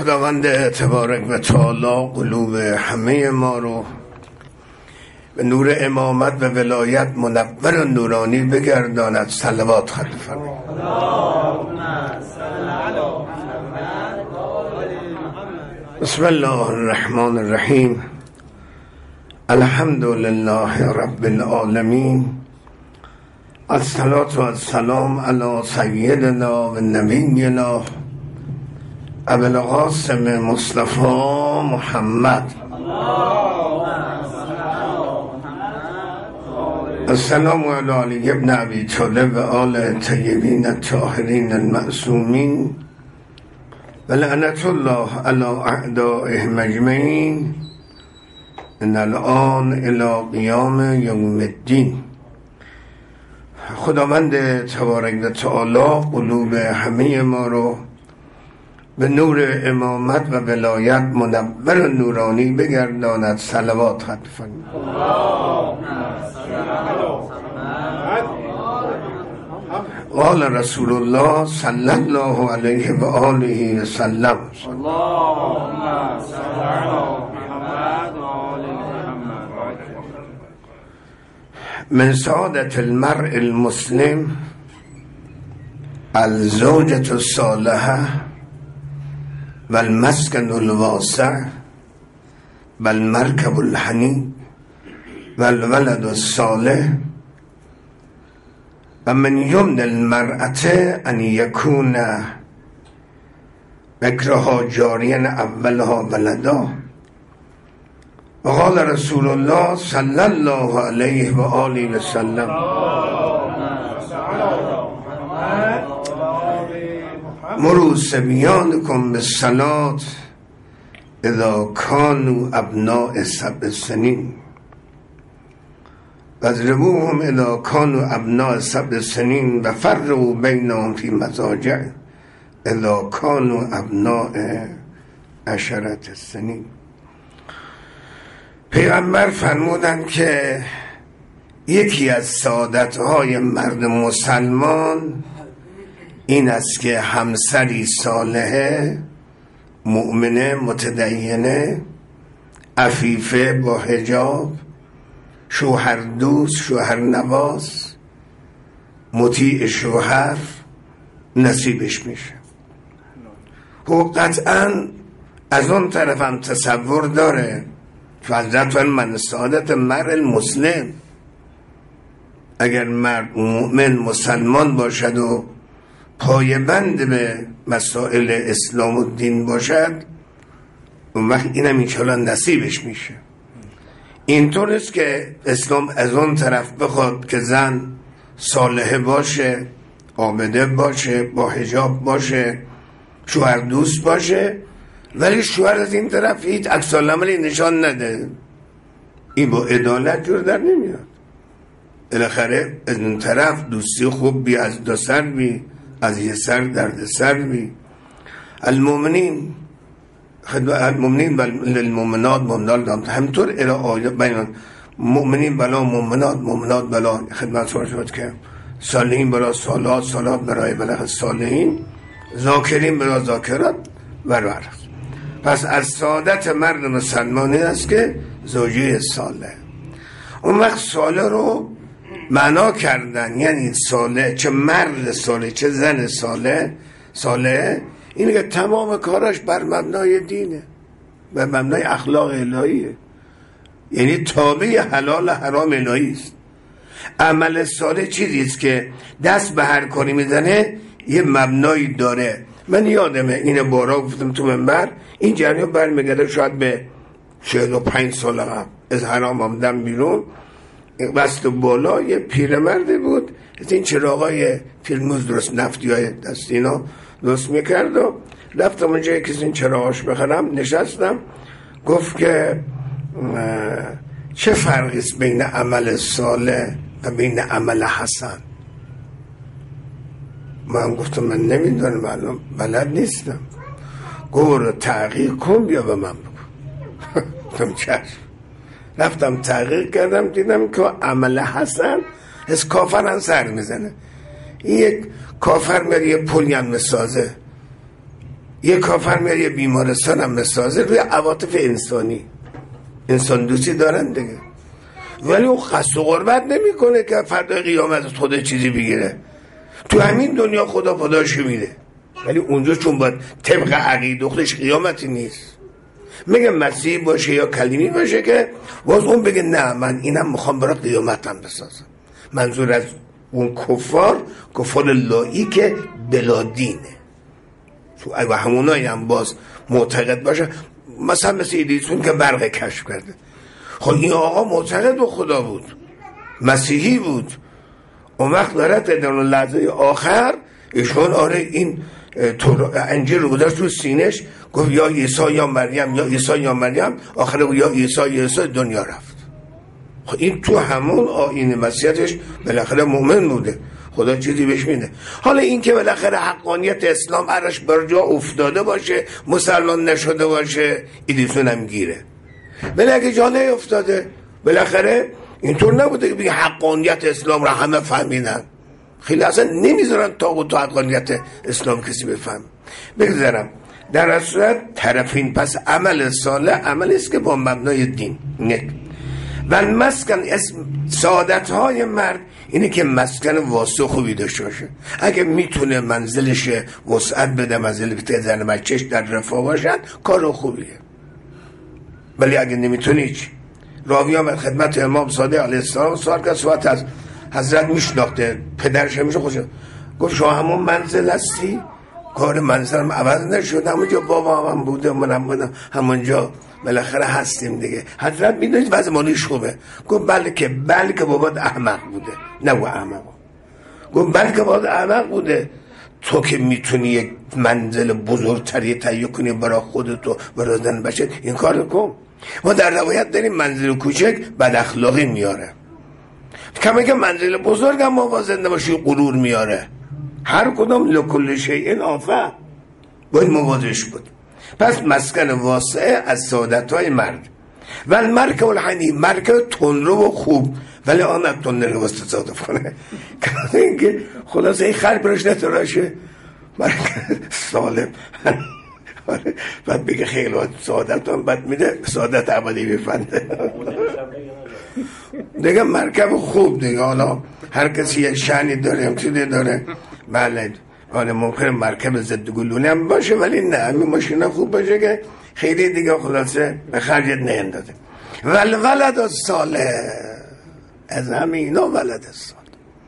خداوند تبارک و تعالی قلوب همه ما رو به نور امامت و ولایت منور و نورانی بگرداند. صلوات خواهد فرمایید. بسم الله الرحمن الرحیم. الحمد لله رب العالمین. الصلاة و السلام علی سیدنا و نبینا ابو القاسم مصطفى محمد. السلام علی علی ابن ابی طالب و آل طیبین الطاهرین المعصومین و لعنت الله علی اعدائهم اجمعین من الآن الی قیام یوم الدین. خداوند تبارک و تعالی قلوب همه ما رو به نور امامت و ولایت منور و نورانی بگرداند. صلوات خواهد فرمایید. قال رسول الله صلی الله علیه و آله و سلم. من سعادت المرء المسلم الزوجة الصالحة والمسكن الواسع والمركب الحنين والولد الصالح ومن يمن المرأة أن يكون بكرها جاريا أولها ولدا. وقال رسول الله صلى الله عليه وآله وسلم مروا صبيانكم بالصلاة اذا كانوا ابناء 7 سنين واضربوهم اذا كانوا ابناء 7 سنين وفرقوا بينهم في مضاجع اذا كانوا ابناء 10 سنين. پیغمبر فرمودند که یکی از سعادت‌های مرد مسلمان این است که همسری صالحه، مؤمنه، متدینه، عفیفه، با حجاب، شوهر دوست، شوهر نواز، مطیع شوهر نصیبش میشه. و قطعا از اون طرف هم تصور داره فضلت من سعادت مرء المسلم. اگر مرد مؤمن مسلمان باشد و پایبند به مسائل اسلام و دین باشد اون وقت اینم انشاءالله نصیبش میشه. اینطور است که اسلام از اون طرف بخواد که زن صالحه باشه، عابده باشه، با حجاب باشه، شوهر دوست باشه، ولی شوهر از این طرف هیچ عکس العملی نشان نده، این با عدالت جور در نمیاد. بالاخره از این طرف دوستی خوب بی از دو سر بی، از یه سر درد سر بی. المؤمنین للمؤمنات مؤمنات، همطور الى آیات بیان مؤمنین بلا مؤمنات، مؤمنات بلا خدمت شد که صالحین بلا صالحات، صالحات برای بلا صالحین، ذاکرین بلا ذاکرات و پس از سعادت مرد مسلمانی است که زوجه صالح. اون وقت صالح رو معنا کردن، یعنی صالح چه مرد صالح چه زن صالح اینه که تمام کاراش بر مبنای دینه، بر مبنای اخلاق الهیه، یعنی تابع حلال حرام الهی است. عمل صالح چیزیست که دست به هر کاری میزنه یه مبنایی داره. من یادمه این بارا گفتم تو منبر، این جریان برمیگرده شاید به 45 سال قبل. از حرام آمدم بیرون، بست بالا یه پیرمرد بود از این چراغای فیلموز درست نفتی های دستی اینا درست میکرد و رفتم اونجا یکی این چراغاش بخرم، نشستم، گفت که چه فرقی است بین عمل صالح و بین عمل حسن؟ من گفتم من نمیدونم، بلد نیستم. گفت تحقیق کن بیا به من بگو. گفتم چشم. رفتم تحقیق کردم، دیدم که عمل حسن از کافرن سر میزنه. یک کافر میره یه پلی هم میسازه، یه کافر میاد یه بیمارستان هم بسازه روی عواطف انسانی، انسان دوستی دارن دیگه، ولی اون قصد و قربت نمیکنه که فردا قیامت خدا چیزی بگیره. تو همین دنیا خدا پاداشو میده، ولی اونجا چون باید طبق عقیده خودش قیامتی نیست. میگه مسیح باشه یا کلیمی باشه که باز اون بگه نه من اینم میخوام برای قیامتم بسازم. منظور از اون کفار لایی که بلا دینه، تو اگه همونایی هم باز معتقد باشه، مثلا مثل ایدیسون که برق کشف کرده، خب این آقا معتقد به خدا بود، مسیحی بود، اون وقت دارد در لحظه آخر ایشون آره این انجیل رو گذاشت تو سینش، گفت یا عیسی یا مریم، یا عیسی یا مریم، آخر یا عیسی دنیا رفت. خب این تو همون آیین مسیحیتش بالاخره مؤمن بوده، خدا چیزی بهش میده. حالا این که بالاخره حقانیت اسلام ارش بر جا افتاده باشه، مسلمان نشده باشه، ایدیسون هم گیره. ولی اگه جا افتاده بالاخره اینطور نبوده که بگه حقانیت اسلام را همه فهمیدن، خیلی اصلا نمیذارن تا حقانیت اسلام کسی بفهم. بگذارم در اصل طرفین، پس عمل صالح عملی است که با مبنای دین یک و مسکن اسم سعادت های مرد اینه که مسکن واسه خوبی داشته باشه. اگه میتونه منزلش وسعت بده، منزل بده زن بچهش در رفاه باشن، کار خوبیه. ولی اگه نمیتونه هیچ. راوی آمد خدمت امام صادق علیه السلام سوال کرد، صحبت از حضرت میشناخته، پدرش همیشه خوشه، گفت شما همون منزل هستی؟ کار منزلم عوض نشد، همونجا بابا هم بوده منم بودم، همونجا بالاخره هستیم دیگه. حضرت میدونید وضع مالیش خوبه؟ گفت بلکه بابات احمق بوده. نه و احمق گفت بلکه بابات احمق بوده، تو که میتونی یک منزل بزرگتری تهیه کنی برای خودت و برای زن بچه، این کار کن. ما در روایت داریم منزل کوچک بد اخلاقی میاره، کمی که منزل بزرگ هم موازنه باشی غرور میاره. هر کدام لکل شیء آفه باید موازش بود. پس مسکن واسعه از سعادت‌های مرد و المرکب الحنی، مرکب تندرو و خوب، ولی آن تندرو رو تصادف کنه که خلاصه این خرب روش نتراشه، مرکب سالم بعد بگه خیلی سعادت هم بد میده، سعادت ابدی بفنده دیگه. مرکب خوب دیگه، حالا هر کسی یک شأنی داره، هم چیزی داره. بله حالا ممکنه مرکب ضد گلوله هم باشه، ولی نه همین ماشین خوب باشه که خیلی دیگه خلاصه به خرجت نیندازه. ولد الصالح، از همینا ولد الصالح،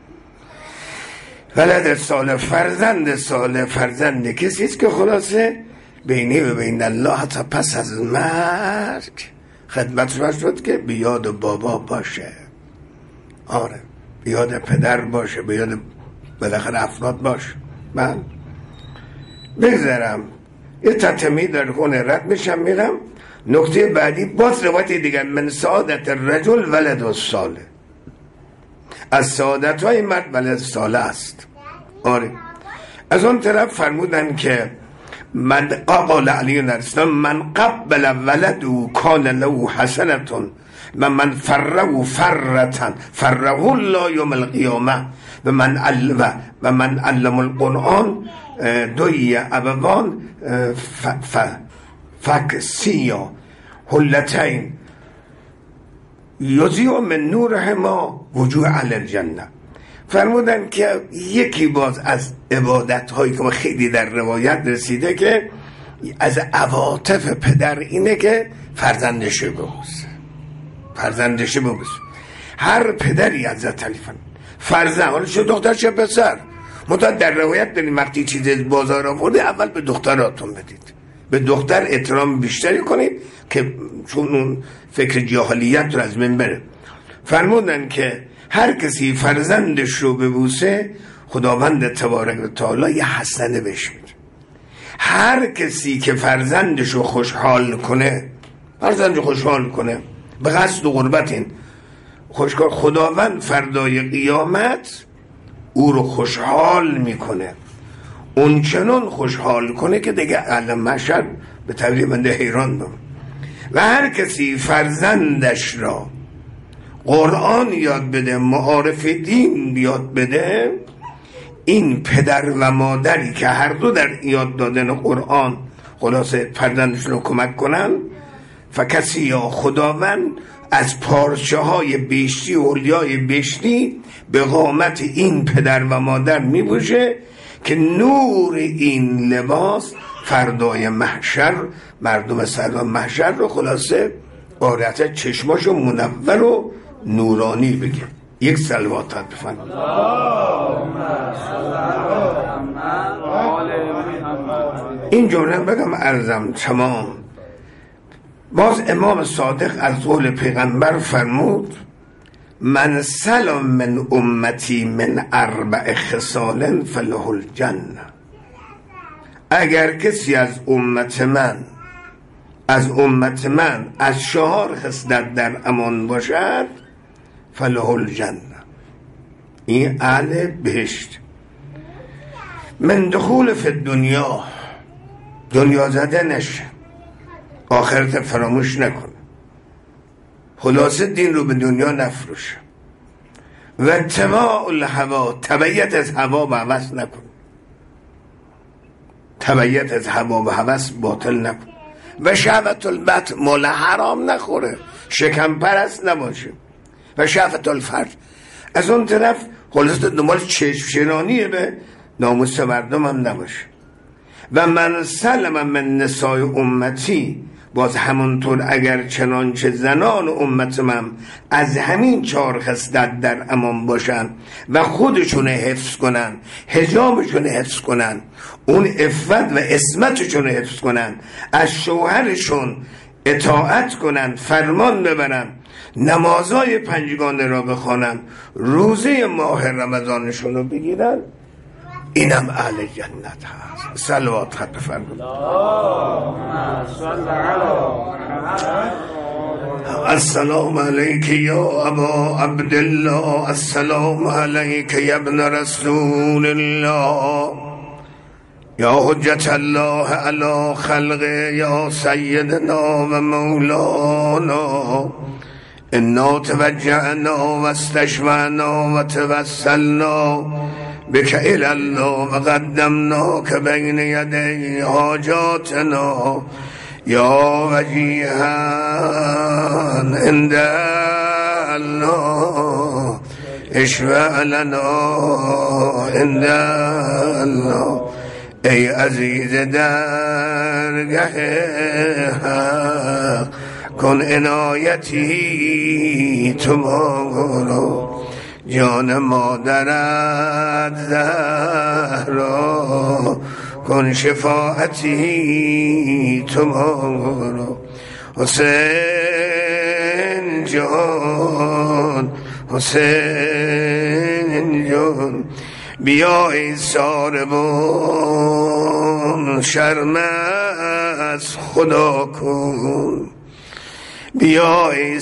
ولد الصالح فرزند صالح، فرزند کسی است که خلاصه بینی و بین الله تا پس از مرگ خدمتش شد که بیاد بابا باشه، آره بیاد پدر باشه، بیاد بالاخره افراد باشه. من بگذارم یه تتمی در خونه رد میشم میرم. نکته بعدی باز روایت دیگر، من سعادت الرجل ولد الصالح، از سعادت های مرد ولد صالح است. آره از اون طرف فرمودن که من قال علی السلام من قبل ولده کان له حسنتون و من فره فرتن فره الله یوم القیامه و من علم القرآن دوی ابوان فکسیا حلتین یضیع من نورهما وجوه علی الجنه. فرمودن که یکی باز از عبادت هایی که خیلی در روایت رسیده که از عواطف پدر اینه که فرزندش ببوسه، فرزندش ببوسه. هر پدری از تلیفن فرزند، حالا چه دختر چه پسر، متأ در روایت داریم وقتی چیز بازار آورده اول به دختراتون بدید، به دختر احترام بیشتری کنید که چون اون فکر جاهلیت رو از من بره. فرمودن که هر کسی فرزندش رو ببوسه خداوند تبارک و تعالی یه حسنه بهش میده. هر کسی که فرزندش رو خوشحال کنه، فرزندش رو خوشحال کنه به قصد و قربت، این خوشحال، خداوند فردای قیامت او رو خوشحال میکنه، اون چنان خوشحال کنه که دیگه علم مشهد به تعبیر بنده حیران بم. و هر کسی فرزندش را قرآن یاد بده، معارف دین یاد بده، این پدر و مادری که هر دو در یاد دادن قرآن خلاصه فرزندشون رو کمک کنن. فکسی یا خداوند از پارچه های بیشتی و اولیای بیشتی به قامت این پدر و مادر میبوشه که نور این لباس فردای محشر مردم سلام محشر رو خلاصه آرت چشماشو منور و نورانی بگه. یک صلوات بفرمایید. این جمله بگم عرضم تمام. باز امام صادق از قول پیغمبر فرمود من سلم من امتی من 4 خصال فله الجنه. اگر کسی از امت من از 4 خصلت در امان باشد فله الجنه، این اهل بهشت. من دخول فی دنیا زده نشه، آخرت فراموش نکن، خلاصه دین رو به دنیا نفروش. و اتباع الهوا، تبعیت از هوا و هوس نکن، تبعیت از هوا و هوس باطل نکن. و شهوت البط، مال حرام نخوره، شکم پرست نباشه. و شهوت الفرج، از اون طرف خلاصه دنبال چشم شیرانیه، به ناموس مردم هم نباشه. و من سلم من نسای امتی، باز همونطور اگر چنانچه زنان امت من از همین 4 خصلت در امان باشن و خودشون حفظ کنن، حجابشون حفظ کنن، اون عفت و عصمتشون حفظ کنن، از شوهرشون اطاعت کنن، فرمان ببرن، نمازهای 5 را بخوانن، روزه ماه رمضانشون رو بگیرن، اینم اهل جنت هست. صلوات خط بفرمایید. السلام علیک یا ابا عبدالله، السلام علیک یا ابن رسول الله، یا حجت الله علی خلقه، یا سیدنا و مولانا. انا توجعنا و استشفعنا و توسلنا بك الى الله و قدمناك بین یدی حاجاتنا یا وجیها عند الله اشفع لنا عند الله. ای عزیز درگه حق کن عنایتی تو ما، جان مادرت زهرا کن شفاعتی تو ما. حسین جان، حسین جان، بیا ای ساربان شرم از خدا کن، بیا ای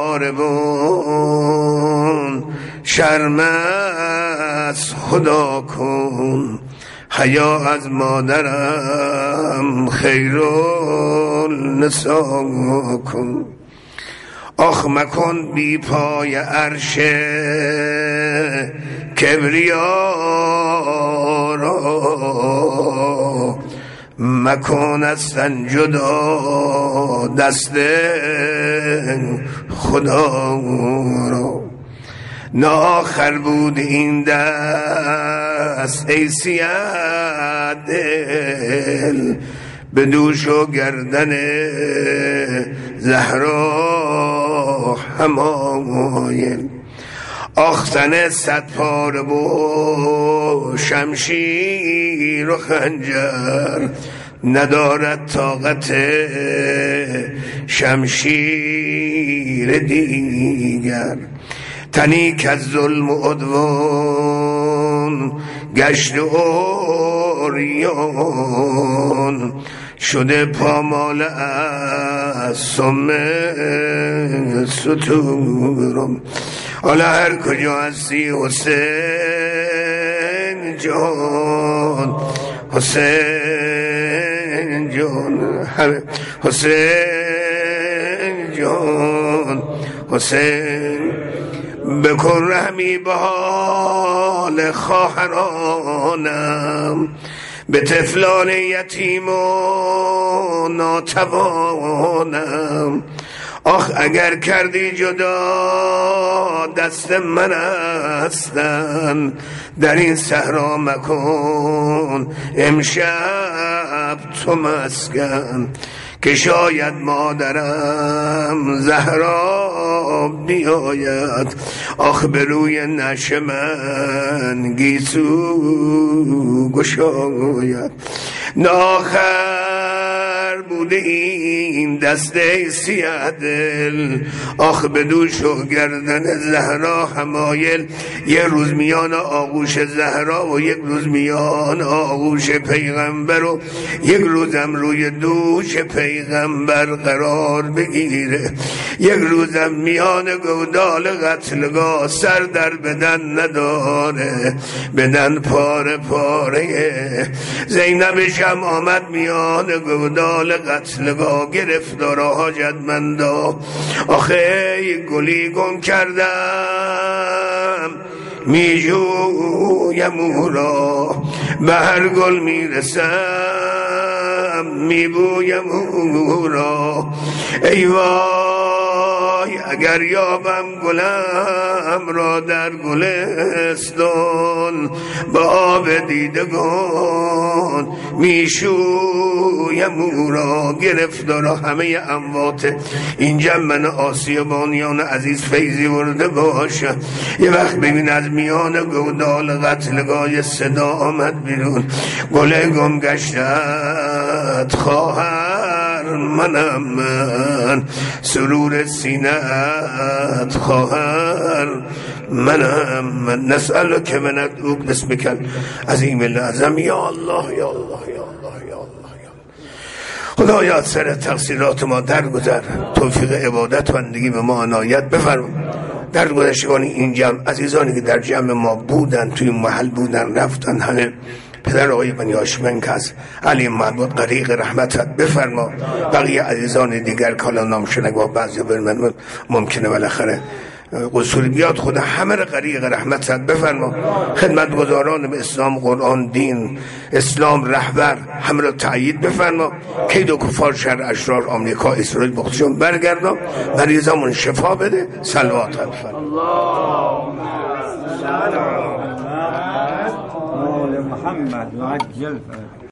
ساربان شرم از خدا کن. حیا از مادرم خیر النساء کن. آخ مکن بی پای عرش کبریا را، مکن اصلا جدا دست خدا را. نه آخر بود این دست ای سیاه دل، به دوش و گردن زهرا همایل. آختن 100 پاره و شمشیر و خنجر، ندارد طاقت شمشیر دیگر. تنی که از ظلم و عدوان گشت اوریان، شده پامال از سم ستورم. حالا هر کجا هستی حسین جان، حسین جان، حسین جان، حسین بکن رحمی به حال خواهرانم، به طفلان یتیم و ناتوانم. آخ اگر کردی جدا دست من هستن، در این صحرا مکن امشب تو مسکن، که شاید مادرم زهرا بیاید، آخ به روی نشه من گیسو گشاید. ناخر بوده این دسته سیه دل، آخ به دوش و گردن زهرا همایل، یک روز میان آغوش زهرا و یک روز میان آغوش پیغمبر و یک روزم روی دوش پیغمبر قرار بگیره، یک روزم میان گودال قتلگاه سر در بدن نداره، بدن پاره پاره. زینب شم آمد میان گودال قتلگاه، گرفتار حاجتمندا، آخه گلی گم کردم میجویم او را، به هر گل میرسم میبویم او را. ای وای اگر یابم گلم را در گلستان، با آب دیدگان میشویم او را. گرفتار همه اموات اینجا من آسیابانیان عزیز فیضی ورده باشم. یه وقت ببین از میان گودال قتلگاه صدا آمد بیرون، گله گم گشتت خواهر منم من، سرور سینت خواهر منم من. نسألک من ندعوک باسمک العظیم الأعظم. یا الله یا الله یا الله یا الله یا خدایا از سر تقصیرات ما درگذر، توفیق عبادت و بندگی به ما عنایت بفرما. در گذشتگان این جمع عزیزانی که در جمع ما بودن، توی محل بودن رفتن، همه پدر آقای بنی هاشم که از علی محمود غریق رحمتت بفرما. بقیه عزیزان دیگر که حالا نام شنگاه بعضی برمن ممکنه بالاخره قصور بیاد، خدا همه را غریق رحمتت بفرما. خدمتگزاران به اسلام، قرآن، دین، اسلام، رهبر همه را تأیید بفرما. کید و کفار، شر، اشرار، آمریکا، اسرائیل بخشون برگردان، مریضامون شفا بده. صلوات بفرما. اللهم صل علی محمد و عجل